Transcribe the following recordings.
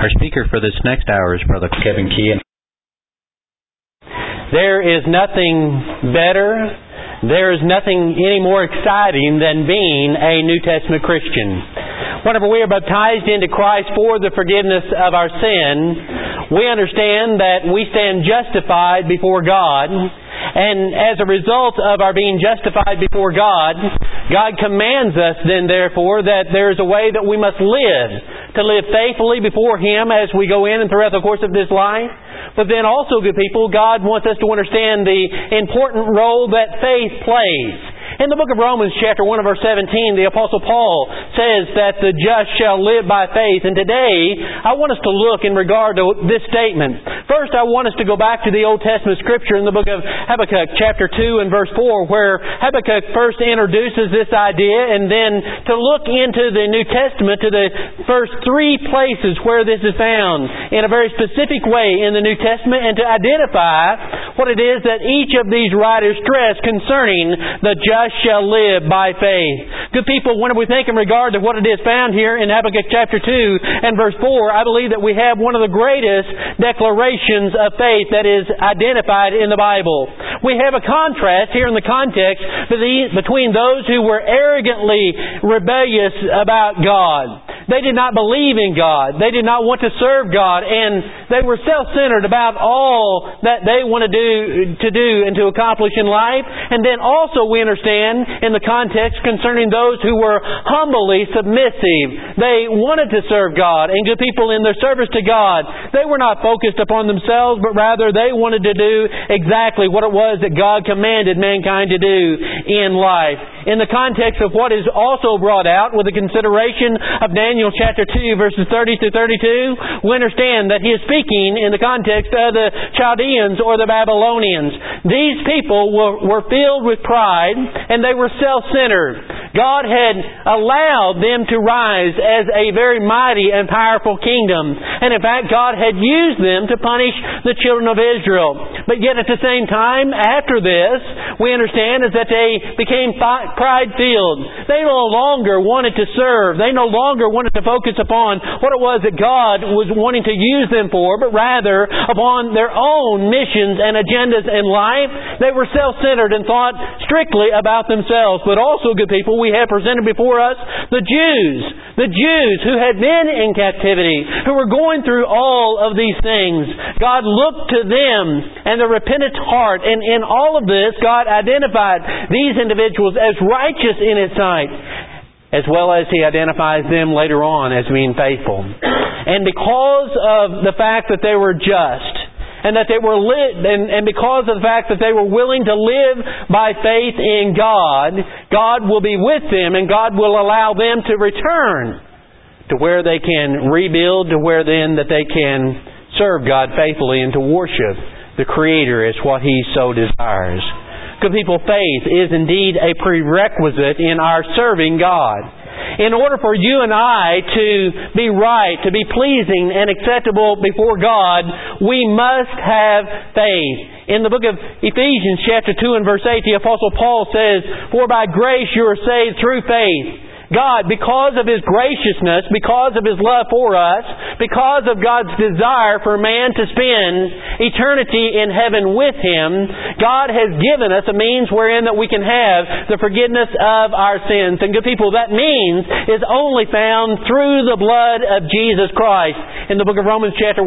Our speaker for this next hour is Brother Kevin Key. There is nothing better, there is nothing any more exciting than being a New Testament Christian. Whenever we are baptized into Christ for the forgiveness of our sin, we understand that we stand justified before God. And as a result of our being justified before God, God commands us then therefore that there is a way that we must live, to live faithfully before Him as we go in and throughout the course of this life. But then also, good people, God wants us to understand the important role that faith plays. In the book of Romans, chapter 1 and verse 17, the Apostle Paul says that the just shall live by faith. And today, I want us to look in regard to this statement. First, I want us to go back to the Old Testament Scripture in the book of Habakkuk, chapter 2 and verse 4, where Habakkuk first introduces this idea, and then to look into the New Testament to the first three places where this is found in a very specific way in the New Testament, and to identify what it is that each of these writers stress concerning the just shall live by faith. Good people, when we think in regard to what it is found here in Habakkuk chapter 2 and verse 4, I believe that we have one of the greatest declarations of faith that is identified in the Bible. We have a contrast here in the context between those who were arrogantly rebellious about God. They did not believe in God. They did not want to serve God, and they were self-centered about all that they wanted to do and to accomplish in life. And then also we understand in the context concerning those who were humbly submissive. They wanted to serve God, and good people, in their service to God, they were not focused upon themselves, but rather they wanted to do exactly what it was that God commanded mankind to do in life. In the context of what is also brought out with the consideration of Daniel chapter 2 verses 30 through 32, we understand that he is speaking in the context of the Chaldeans or the Babylonians. These people were filled with pride, and they were self-centered. God had allowed them to rise as a very mighty and powerful kingdom. And in fact, God had used them to punish the children of Israel. But yet at the same time, after this, we understand is that they became pride-filled. They no longer wanted to serve. They no longer wanted to focus upon what it was that God was wanting to use them for, but rather upon their own missions and agendas in life. They were self-centered and thought strictly about themselves. But also, good people, we have presented before us the Jews who had been in captivity, who were going through all of these things. God looked to them and the repentant heart, and in all of this, God identified these individuals as righteous in His sight, as well as He identifies them later on as being faithful. And because of the fact that they were just, and that they were and because of the fact that they were willing to live by faith in God, God will be with them, and God will allow them to return to where they can rebuild, to where then that they can serve God faithfully and to worship the Creator as what He so desires. Good people, faith is indeed a prerequisite in our serving God. In order for you and I to be right, to be pleasing and acceptable before God, we must have faith. In the book of Ephesians chapter 2 and verse 8, the Apostle Paul says, "For by grace you are saved through faith." God, because of His graciousness, because of His love for us, because of God's desire for man to spend eternity in heaven with Him, God has given us a means wherein that we can have the forgiveness of our sins. And good people, that means is only found through the blood of Jesus Christ. In the book of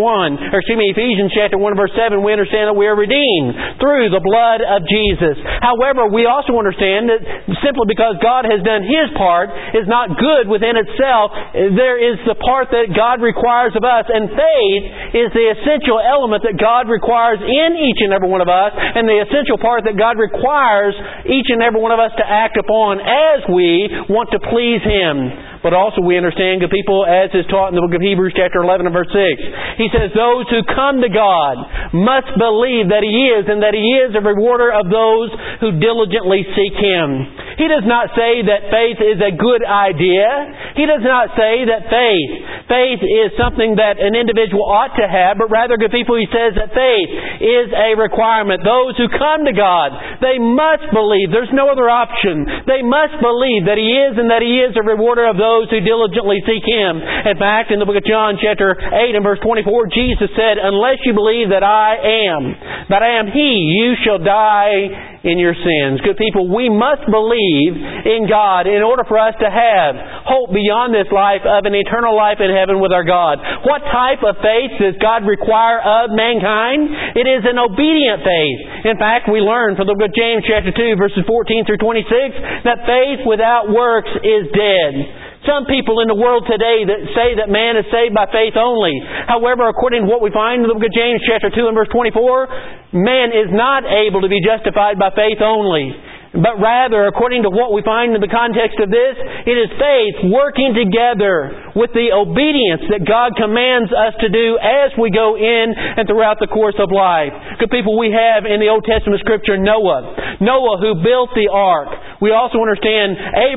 Ephesians chapter 1 verse 7, we understand that we are redeemed through the blood of Jesus. However, we also understand that simply because God has done His part is not good within itself. There is the part that God requires of us, and faith is the essential element that God requires in each and every one of us, and the essential part that God requires each and every one of us to act upon as we want to please Him. But also we understand, good people, as is taught in the book of Hebrews chapter 11 and verse 6. He says, "Those who come to God must believe that He is, and that He is a rewarder of those who diligently seek Him." He does not say that faith is a good idea. He does not say that faith is something that an individual ought to have, but rather, good people, He says that faith is a requirement. Those who come to God, they must believe. There's no other option. They must believe that He is, and that He is a rewarder of those those who diligently seek Him. In fact, in the book of John, chapter 8 and verse 24, Jesus said, unless you believe that I am He, you shall die in your sins. Good people, we must believe in God in order for us to have hope beyond this life of an eternal life in heaven with our God. What type of faith does God require of mankind? It is an obedient faith. In fact, we learn from the book of James chapter 2 verses 14 through 26 that faith without works is dead. Some people in the world today that say that man is saved by faith only. However, according to what we find in the book of James chapter 2 and verse 24, man is not able to be justified by faith only. But rather, according to what we find in the context of this, it is faith working together with the obedience that God commands us to do as we go in and throughout the course of life. Good people, we have in the Old Testament Scripture Noah who built the ark. We also understand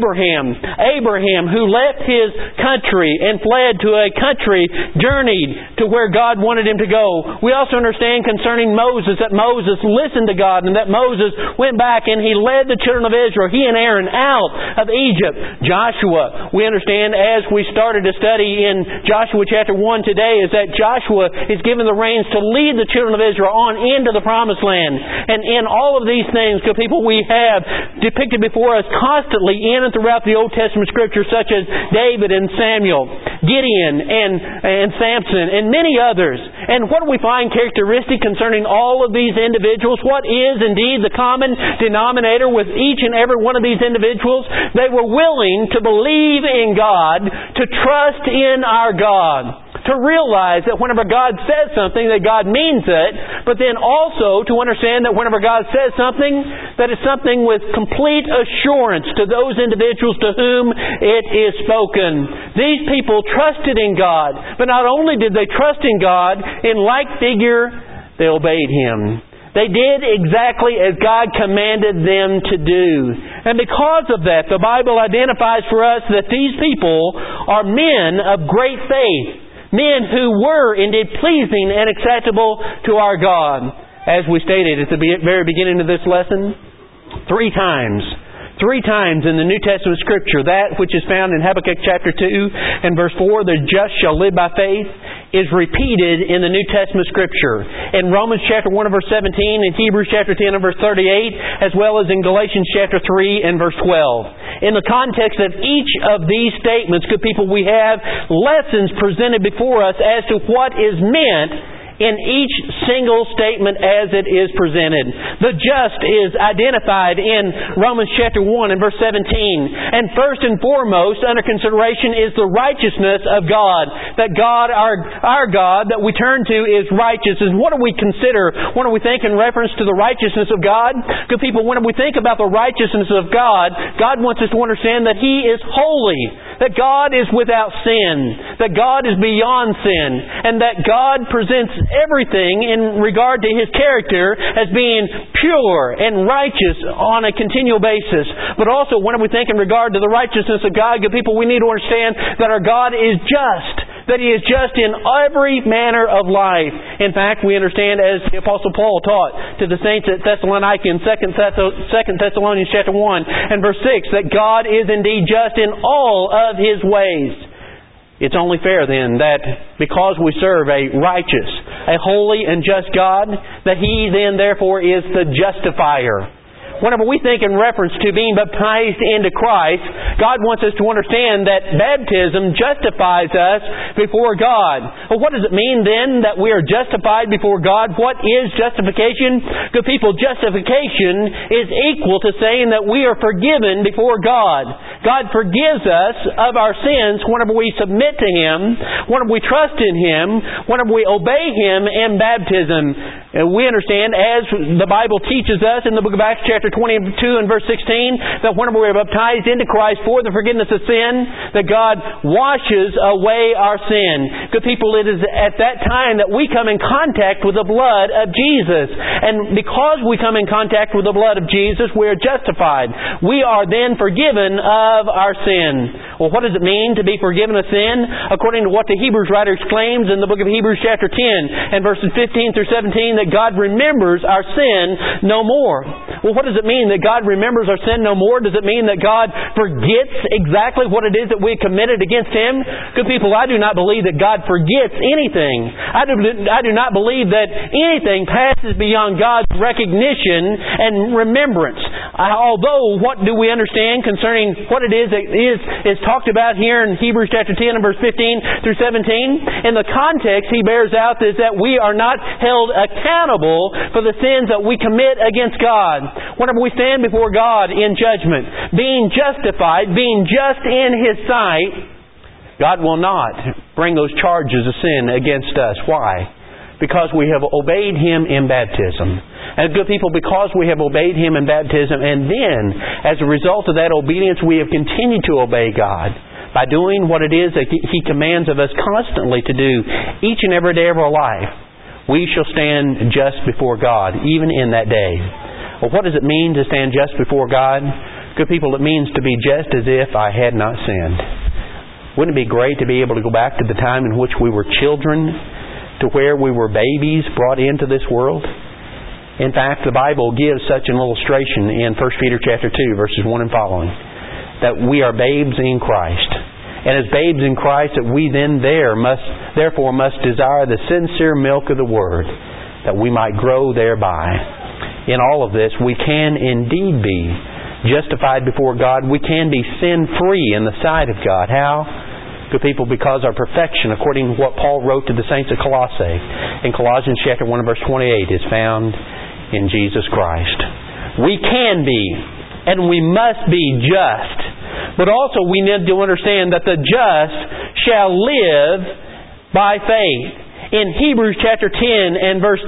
Abraham who left his country and fled to a country, journeyed to where God wanted him to go. We also understand concerning Moses that Moses listened to God and that Moses went back and he led the children of Israel, he and Aaron, out of Egypt. Joshua, we understand as we started to study in Joshua chapter 1 today, is that Joshua is given the reins to lead the children of Israel on into the promised land. And in all of these things, good people, we have depicted before us constantly in and throughout the Old Testament Scriptures, such as David and Samuel, Gideon and Samson, and many others. And what do we find characteristic concerning all of these individuals? What is indeed the common denominator with each and every one of these individuals? They were willing to believe in God, to trust in our God, to realize that whenever God says something, that God means it, but then also to understand that whenever God says something, that it's something with complete assurance to those individuals to whom it is spoken. These people trusted in God, but not only did they trust in God, in like figure, they obeyed Him. They did exactly as God commanded them to do. And because of that, the Bible identifies for us that these people are men of great faith. Men who were indeed pleasing and acceptable to our God. As we stated at the very beginning of this lesson, three times in the New Testament Scripture, that which is found in Habakkuk chapter 2 and verse 4, the just shall live by faith, is repeated in the New Testament Scripture. In Romans chapter 1 and verse 17, in Hebrews chapter 10 and verse 38, as well as in Galatians chapter 3 and verse 12. In the context of each of these statements, good people, we have lessons presented before us as to what is meant in each single statement as it is presented. The just is identified in Romans chapter 1 and verse 17. And first and foremost under consideration is the righteousness of God. That God, our God, that we turn to is righteous. And what do we consider when we think in reference to the righteousness of God? Good people, when we think about the righteousness of God, God wants us to understand that He is holy. That God is without sin. That God is beyond sin. And that God presents everything in regard to His character as being pure and righteous on a continual basis. But also, when we think in regard to the righteousness of God, good people, we need to understand that our God is just. That He is just in every manner of life. In fact, we understand, as the Apostle Paul taught to the saints at Thessalonica in 2 Thessalonians chapter 1 and verse 6, that God is indeed just in all of His ways. It's only fair then that because we serve a righteous, a holy and just God, that He then therefore is the justifier. Whenever we think in reference to being baptized into Christ, God wants us to understand that baptism justifies us before God. Well, what does it mean then that we are justified before God? What is justification? Good people, justification is equal to saying that we are forgiven before God. God forgives us of our sins whenever we submit to Him, whenever we trust in Him, whenever we obey Him in baptism. And we understand, as the Bible teaches us in the book of Acts chapter 22 and verse 16, that whenever we are baptized into Christ for the forgiveness of sin, that God washes away our sin. Good people, it is at that time that we come in contact with the blood of Jesus. And because we come in contact with the blood of Jesus, we are justified. We are then forgiven of our sin. Well, what does it mean to be forgiven of sin? According to what the Hebrews writer exclaims in the book of Hebrews chapter 10 and verses 15 through 17, that God remembers our sin no more. Well, what does it mean that God remembers our sin no more? Does it mean that God forgets exactly what it is that we committed against Him? Good people, I do not believe that God forgets anything. I do not believe that anything passes beyond God's recognition and remembrance. Although, what do we understand concerning what it is that is talked about here in Hebrews chapter 10 and verse 15 through 17? In the context, he bears out is that we are not held accountable for the sins that we commit against God. Whenever we stand before God in judgment, being justified, being just in His sight, God will not bring those charges of sin against us. Why? Because we have obeyed Him in baptism. And good people, because we have obeyed Him in baptism, and then, as a result of that obedience, we have continued to obey God by doing what it is that He commands of us constantly to do each and every day of our life, we shall stand just before God, even in that day. Well, what does it mean to stand just before God? Good people, it means to be just as if I had not sinned. Wouldn't it be great to be able to go back to the time in which we were children, to where we were babies brought into this world? In fact, the Bible gives such an illustration in 1 Peter chapter 2, verses 1 and following, that we are babes in Christ. And as babes in Christ, that we then therefore must desire the sincere milk of the Word, that we might grow thereby. In all of this, we can indeed be justified before God. We can be sin-free in the sight of God. How? Good people, because our perfection, according to what Paul wrote to the saints of Colossae, in Colossians chapter 1 and verse 28, is found in Jesus Christ. We can be, and we must be just. But also we need to understand that the just shall live by faith. In Hebrews chapter 10 and verse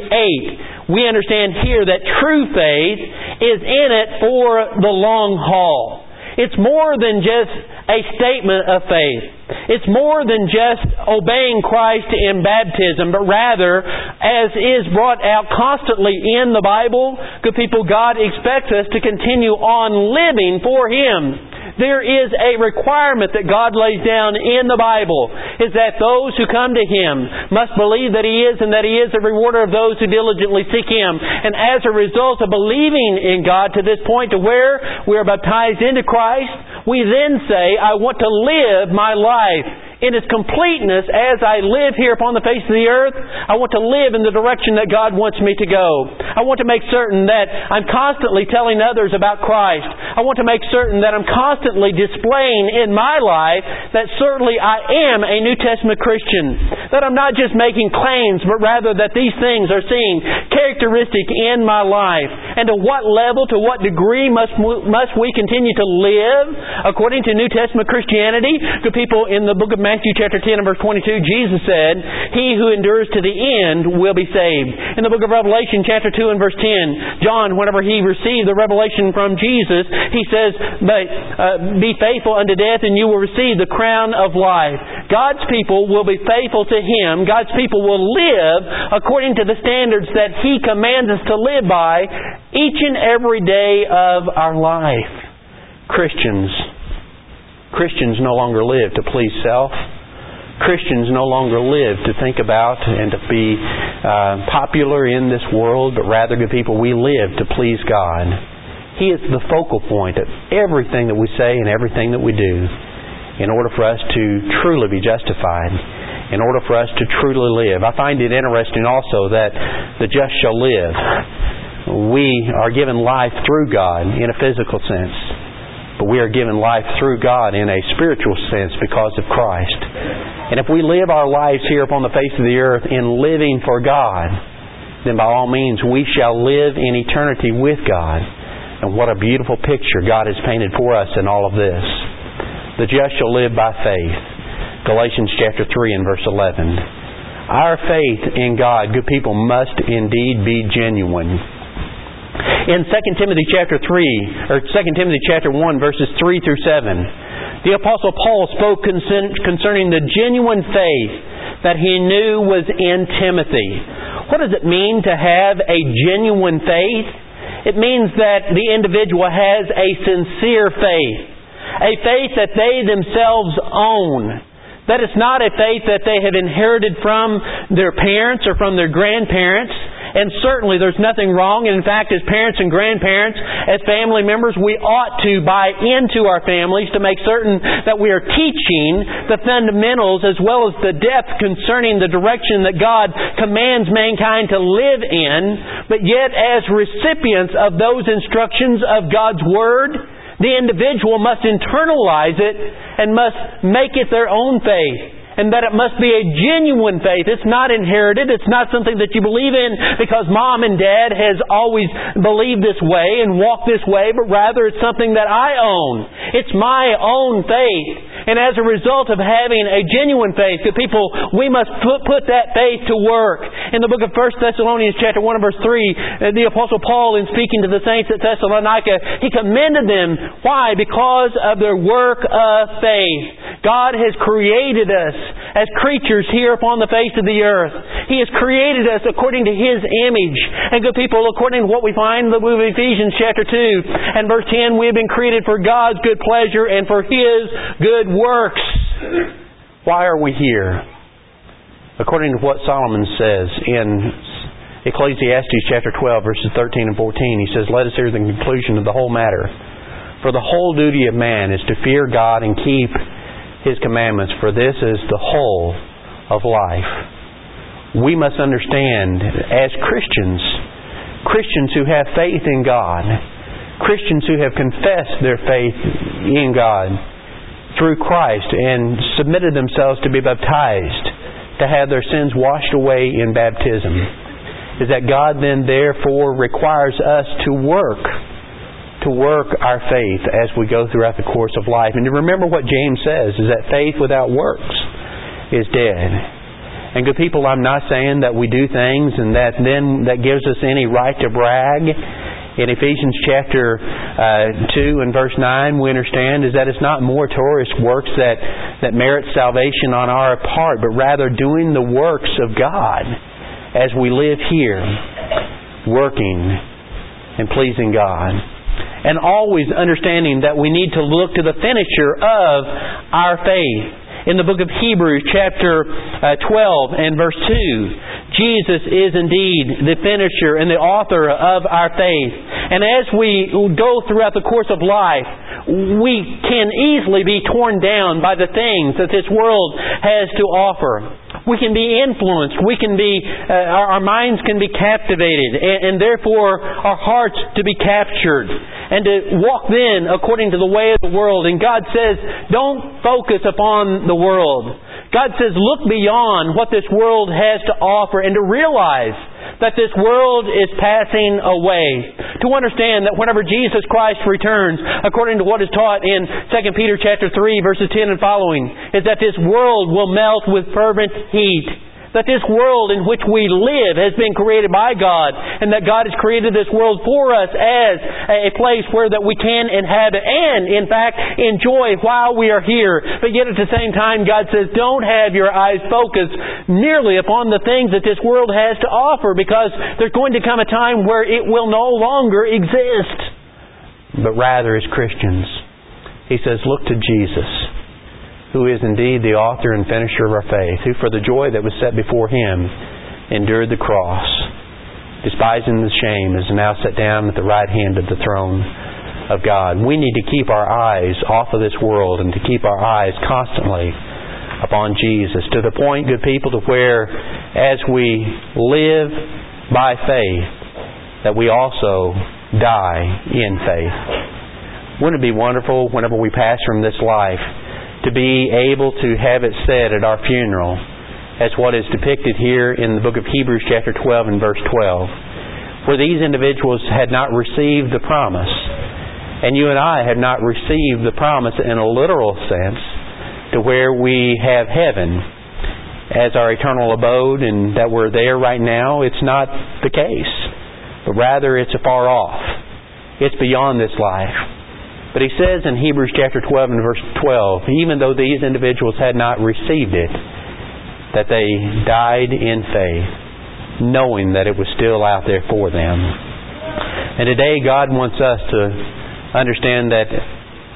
38, we understand here that true faith is in it for the long haul. It's more than just a statement of faith. It's more than just obeying Christ in baptism, but rather, as is brought out constantly in the Bible, good people, God expects us to continue on living for Him. There is a requirement that God lays down in the Bible, is that those who come to Him must believe that He is, and that He is the rewarder of those who diligently seek Him. And as a result of believing in God to this point, to where we are baptized into Christ, we then say, I want to live my life in its completeness as I live here upon the face of the earth. I want to live in the direction that God wants me to go. I want to make certain that I'm constantly telling others about Christ. I want to make certain that I'm constantly displaying in my life that certainly I am a New Testament Christian. That I'm not just making claims, but rather that these things are seen characteristic in my life. And to what level, to what degree must we continue to live according to New Testament Christianity? Good people, in the book of Matthew chapter 10 and verse 22, Jesus said, He who endures to the end will be saved. In the book of Revelation chapter 2 and verse 10, John, whenever he received the revelation from Jesus, he says, be faithful unto death and you will receive the crown of life. God's people will be faithful to Him. God's people will live according to the standards that He commands us to live by each and every day of our life. Christians no longer live to please self. Christians no longer live to think about and to be popular in this world, but rather, good people, we live to please God. He is the focal point of everything that we say and everything that we do in order for us to truly be justified, in order for us to truly live. I find it interesting also that the just shall live. We are given life through God in a physical sense, but we are given life through God in a spiritual sense because of Christ. And if we live our lives here upon the face of the earth in living for God, then by all means we shall live in eternity with God. And what a beautiful picture God has painted for us in all of this. The just shall live by faith. Galatians chapter 3 and verse 11. Our faith in God, good people, must indeed be genuine. In 2 Timothy chapter 1 verses 3 through 7, the Apostle Paul spoke concerning the genuine faith that he knew was in Timothy. What does it mean to have a genuine faith? It means that the individual has a sincere faith. A faith that they themselves own. That it's not a faith that they have inherited from their parents or from their grandparents. And certainly there's nothing wrong. And in fact, as parents and grandparents, as family members, we ought to buy into our families to make certain that we are teaching the fundamentals as well as the depth concerning the direction that God commands mankind to live in. But yet, as recipients of those instructions of God's Word, the individual must internalize it and must make it their own faith. And that it must be a genuine faith. It's not inherited. It's not something that you believe in because mom and dad has always believed this way and walked this way, but rather it's something that I own. It's my own faith. And as a result of having a genuine faith, the people, we must put that faith to work. In the book of 1 Thessalonians chapter 1 and verse 3, the Apostle Paul, in speaking to the saints at Thessalonica, he commended them. Why? Because of their work of faith. God has created us as creatures here upon the face of the earth. He has created us according to His image. And good people, according to what we find in the book of Ephesians chapter 2 and verse 10, we have been created for God's good pleasure and for His good works. Why are we here? According to what Solomon says in Ecclesiastes chapter 12 verses 13 and 14, he says, "Let us hear the conclusion of the whole matter. For the whole duty of man is to fear God and keep His commandments, for this is the whole of life." We must understand as Christians who have faith in God, Christians who have confessed their faith in God through Christ and submitted themselves to be baptized, to have their sins washed away in baptism, is that God then therefore requires us to work our faith as we go throughout the course of life. And to remember what James says, is that faith without works is dead. And good people, I'm not saying that we do things and that gives us any right to brag. In Ephesians chapter 2 and verse 9, we understand is that it's not meritorious works that merit salvation on our part, but rather doing the works of God as we live here, working and pleasing God. And always understanding that we need to look to the finisher of our faith. In the book of Hebrews chapter 12 and verse 2, Jesus is indeed the finisher and the author of our faith. And as we go throughout the course of life, we can easily be torn down by the things that this world has to offer. We can be influenced. We can be, our minds can be captivated, and therefore our hearts to be captured, and to walk then according to the way of the world. And God says, don't focus upon the world. God says, look beyond what this world has to offer, and to realize that this world is passing away. To understand that whenever Jesus Christ returns, according to what is taught in 2 Peter chapter 3, verses 10 and following, is that this world will melt with fervent heat. That this world in which we live has been created by God, and that God has created this world for us as a place where that we can inhabit and, in fact, enjoy while we are here. But yet at the same time, God says, don't have your eyes focused merely upon the things that this world has to offer, because there's going to come a time where it will no longer exist. But rather, as Christians, He says, look to Jesus, who is indeed the author and finisher of our faith, who for the joy that was set before Him endured the cross, despising the shame, is now set down at the right hand of the throne of God. We need to keep our eyes off of this world and to keep our eyes constantly upon Jesus, to the point, good people, to where as we live by faith, that we also die in faith. Wouldn't it be wonderful whenever we pass from this life to be able to have it said at our funeral, as what is depicted here in the book of Hebrews chapter 12 and verse 12, where these individuals had not received the promise, and you and I have not received the promise in a literal sense, to where we have heaven as our eternal abode, and that we're there right now. It's not the case, but rather it's afar off. It's beyond this life. But He says in Hebrews chapter 12 and verse 12, even though these individuals had not received it, that they died in faith, knowing that it was still out there for them. And today God wants us to understand that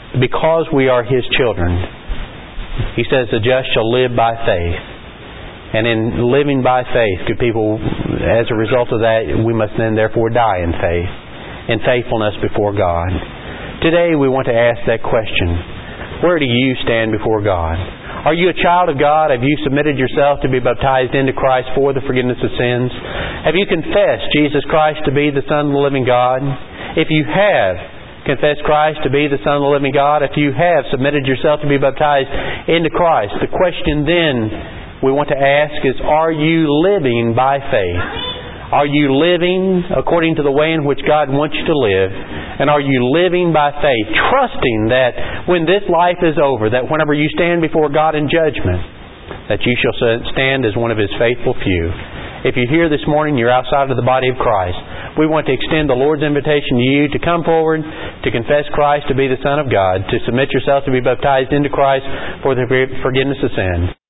because we are His children, He says the just shall live by faith. And in living by faith, good people, as a result of that, we must then therefore die in faith, in faithfulness before God. Today we want to ask that question. Where do you stand before God? Are you a child of God? Have you submitted yourself to be baptized into Christ for the forgiveness of sins? Have you confessed Jesus Christ to be the Son of the living God? If you have confessed Christ to be the Son of the living God, if you have submitted yourself to be baptized into Christ, the question then we want to ask is, are you living by faith? Are you living according to the way in which God wants you to live? And are you living by faith, trusting that when this life is over, that whenever you stand before God in judgment, that you shall stand as one of His faithful few? If you're here this morning, you're outside of the body of Christ, we want to extend the Lord's invitation to you to come forward, to confess Christ to be the Son of God, to submit yourself to be baptized into Christ for the forgiveness of sins.